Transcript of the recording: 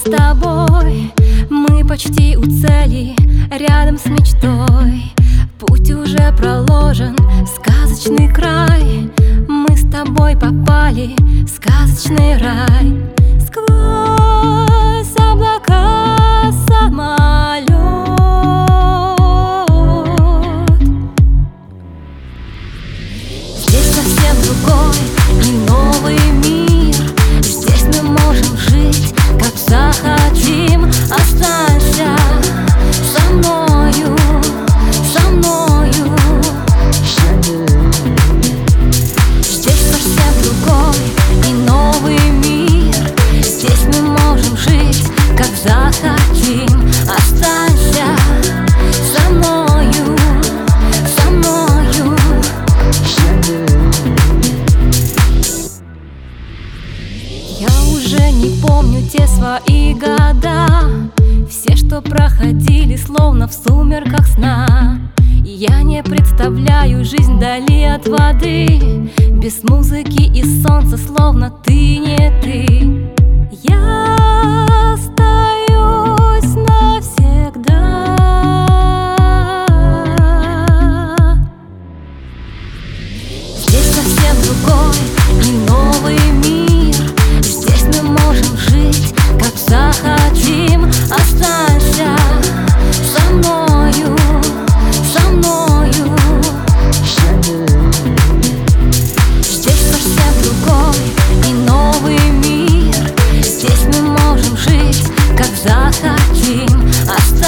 тобой, мы почти у цели, рядом с мечтой. Путь уже проложен в сказочный край. Мы с тобой попали в сказочный рай. Сквозь облака самолет. Здесь совсем другой и новый мир. Здесь мы можем жить, как захотим. Останься со мною, со мною. Здесь совсем другой и новый мир. Здесь мы можем жить, как захотим. Останься со мною, со мною. Я уже не помню те свои года, все, что проходили, словно в сумерках сна. И я не представляю жизнь вдали от воды, без музыки и солнца, словно ты не ты. Я остаюсь навсегда. Здесь совсем другой и новый мир. Здесь мы можем жить, как захотим. Останься со мною, со мною. Здесь совсем другой и новый мир. Здесь мы можем жить, как захотим. Останься